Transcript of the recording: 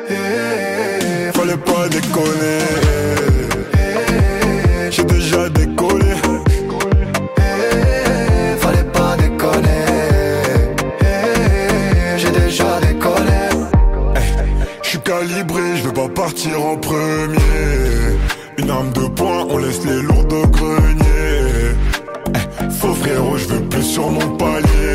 Fallait pas déconner. J'ai déjà décollé. Fallait pas déconner. J'ai déjà décollé. J'suis calibré, j'veux pas partir en premier. Une arme de poing, on laisse les lourds au grenier. Faux frérot, j'veux plus sur mon palier.